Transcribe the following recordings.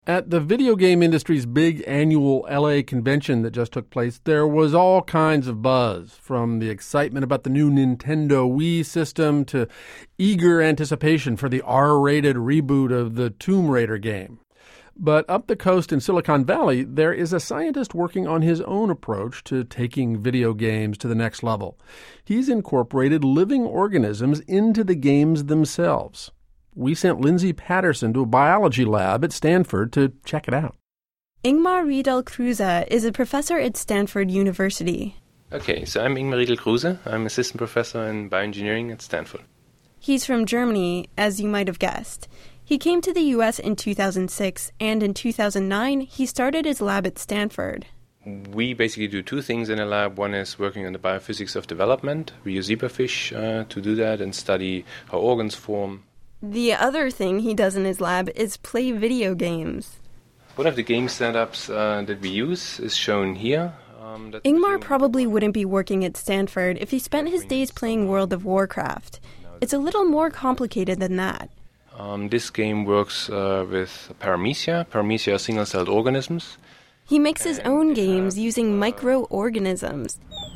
At the video game industry's big annual LA convention that just took place, there was all kinds of buzz, from the excitement about the new Nintendo Wii system to eager anticipation for the R-rated reboot of the Tomb Raider game. But up the coast in Silicon Valley, there is a scientist working on his own approach to taking video games to the next level. He's incorporated living organisms into the games themselves. We sent Lindsay Patterson to a biology lab at Stanford to check it out. Ingmar Riedel-Kruse is a professor at Stanford University. Okay, so I'm Ingmar Riedel-Kruse. I'm assistant professor in bioengineering at Stanford. He's from Germany, as you might have guessed. He came to the U.S. in 2006, and in 2009, he started his lab at Stanford. We basically do two things in the lab. One is working on the biophysics of development. We use zebrafish to do that and study how organs form. The other thing he does in his lab is play video games. One of the game setups that we use is shown here. Ingmar probably wouldn't be working at Stanford if he spent his days playing World of Warcraft. It's a little more complicated than that. This game works with paramecia. Paramecia are single-celled organisms. He makes his own games using microorganisms.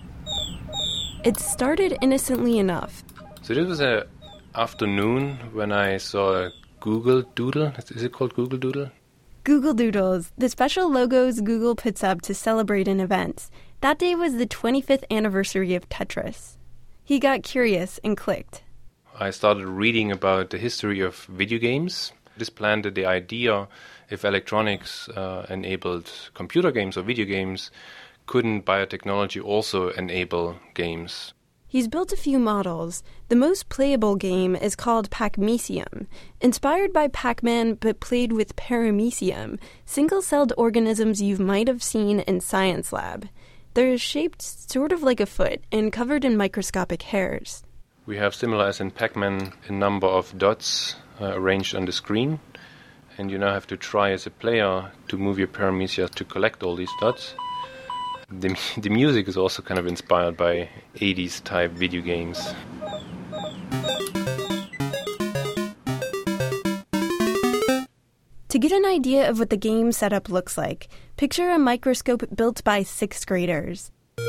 It started innocently enough. So this was an afternoon when I saw a Google Doodle. Is it called Google Doodle? Google Doodles, the special logos Google puts up to celebrate an event. That day was the 25th anniversary of Tetris. He got curious and clicked. I started reading about the history of video games. This planted the idea if electronics enabled computer games or video games, couldn't biotechnology also enable games? He's built a few models. The most playable game is called Pac-Mecium, inspired by Pac-Man but played with Paramecium, single-celled organisms you might have seen in Science Lab. They're shaped sort of like a foot and covered in microscopic hairs. We have, similar as in Pac-Man, a number of dots arranged on the screen, and you now have to try as a player to move your paramecia to collect all these dots. The music is also kind of inspired by 80s type video games. To get an idea of what the game setup looks like, picture a microscope built by 6th graders.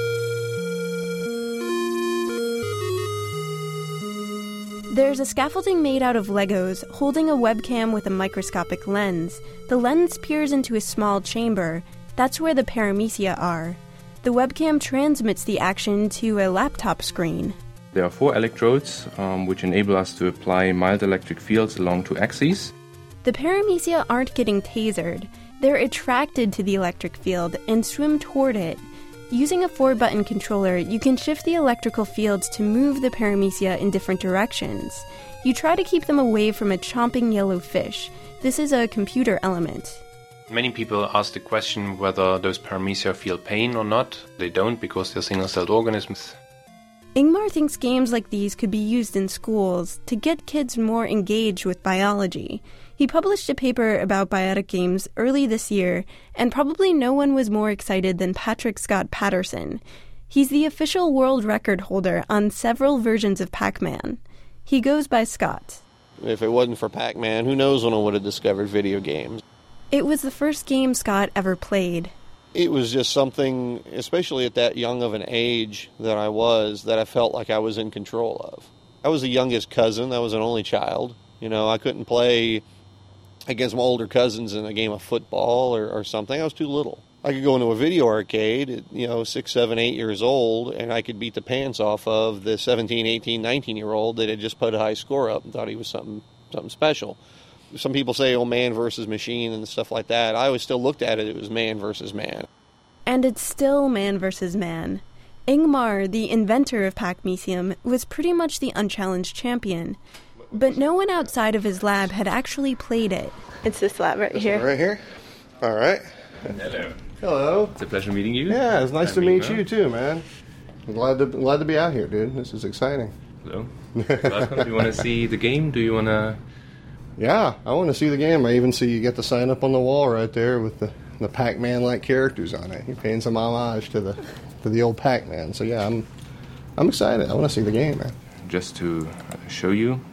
There's a scaffolding made out of Legos holding a webcam with a microscopic lens. The lens peers into a small chamber. That's where the paramecia are. The webcam transmits the action to a laptop screen. There are 4 electrodes which enable us to apply mild electric fields along 2 axes. The paramecia aren't getting tasered. They're attracted to the electric field and swim toward it. Using a 4-button controller, you can shift the electrical fields to move the paramecia in different directions. You try to keep them away from a chomping yellow fish. This is a computer element. Many people ask the question whether those paramecia feel pain or not. They don't, because they're single-celled organisms. Ingmar thinks games like these could be used in schools to get kids more engaged with biology. He published a paper about biotic games early this year, and probably no one was more excited than Patrick Scott Patterson. He's the official world record holder on several versions of Pac-Man. He goes by Scott. If it wasn't for Pac-Man, who knows when I would have discovered video games. It was the first game Scott ever played. It was just something, especially at that young of an age that I was, that I felt like I was in control of. I was the youngest cousin. I was an only child. You know, I couldn't play against my older cousins in a game of football or something. I was too little. I could go into a video arcade at, 6, 7, 8 years old, and I could beat the pants off of the 17, 18, 19-year-old that had just put a high score up and thought he was something special. Some people say, man versus machine and stuff like that. I always still looked at it was man versus man. And it's still man versus man. Ingmar, the inventor of Pac-Mecium, was pretty much the unchallenged champion. But no one outside of his lab had actually played it. It's this lab right here. Right here? All right. Hello. Hello. It's a pleasure meeting you. Yeah, it's nice to meet you too, man. I'm glad to be out here, dude. This is exciting. Hello. Welcome. Do you want to see the game? Do you want to... Yeah, I want to see the game. I even see you get the sign up on the wall right there with the Pac-Man-like characters on it. You're paying some homage to the old Pac-Man. So yeah, I'm excited. I want to see the game, man. Just to show you,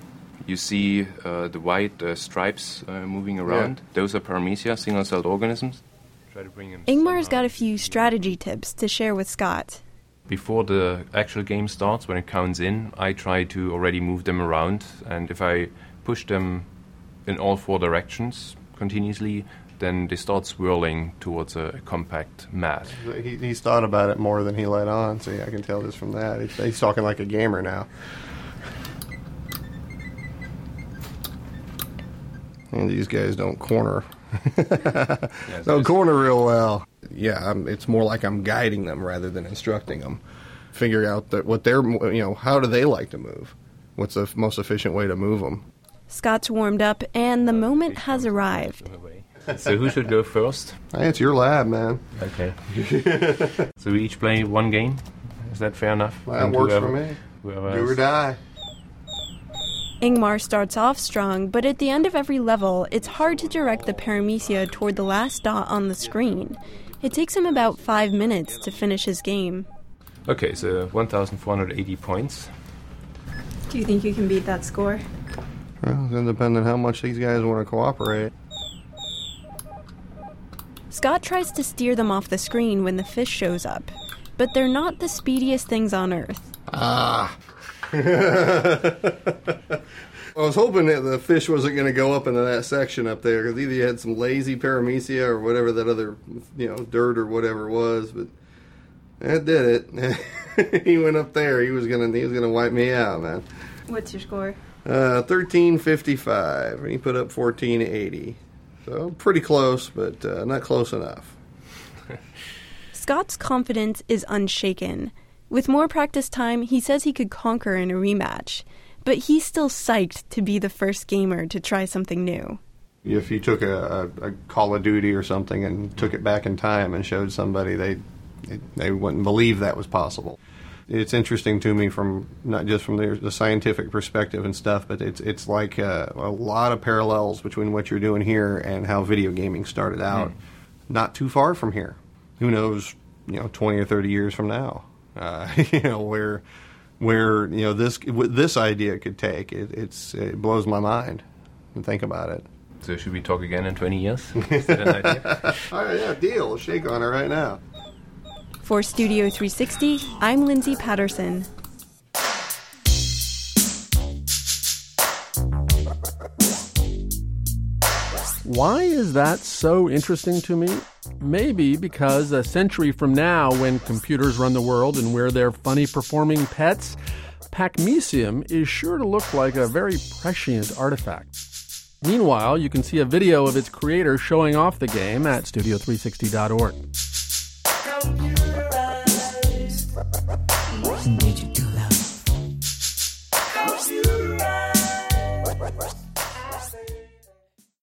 You see the white stripes moving around. Yeah. Those are Paramecia, single-celled organisms. Try to bring them. Ingmar's got a few strategy tips to share with Scott. Before the actual game starts, when it counts in, I try to already move them around. And if I push them in all 4 directions continuously, then they start swirling towards a compact mat. He's thought about it more than he let on. See, I can tell this from that. He's talking like a gamer now. And these guys don't corner. Don't corner real well. Yeah, it's more like I'm guiding them rather than instructing them. Figure out what they're, how do they like to move? What's the most efficient way to move them? Scott's warmed up, and the moment has arrived. So who should go first? Hey, it's your lab, man. Okay. So we each play 1 game? Is that fair enough? That works for me. Do or die. Ingmar starts off strong, but at the end of every level, it's hard to direct the Paramecia toward the last dot on the screen. It takes him about 5 minutes to finish his game. Okay, so 1,480 points. Do you think you can beat that score? Well, it's going to depend on how much these guys want to cooperate. Scott tries to steer them off the screen when the fish shows up, but they're not the speediest things on Earth. Ah! I was hoping that the fish wasn't going to go up into that section up there, because either you had some lazy Paramecia or whatever that other, dirt or whatever it was, but that did it. He went up there. He was gonna wipe me out, man. What's your score? 1355, and he put up 1480. So pretty close, but not close enough. Scott's confidence is unshaken. With more practice time, he says he could conquer in a rematch. But he's still psyched to be the first gamer to try something new. If you took a Call of Duty or something and took it back in time and showed somebody, they wouldn't believe that was possible. It's interesting to me from not just from the scientific perspective and stuff, but it's like a lot of parallels between what you're doing here and how video gaming started out. Not too far from here. Who knows, 20 or 30 years from now, where this idea could take. It blows my mind to think about it. So should we talk again in 20 years? Is that an idea? All right, yeah, deal. We'll shake on it right now. For Studio 360, I'm Lindsay Patterson. Why is that so interesting to me? Maybe because a century from now, when computers run the world and we're their funny-performing pets, Pac-Mecium is sure to look like a very prescient artifact. Meanwhile, you can see a video of its creator showing off the game at studio360.org. Computerized. Digital.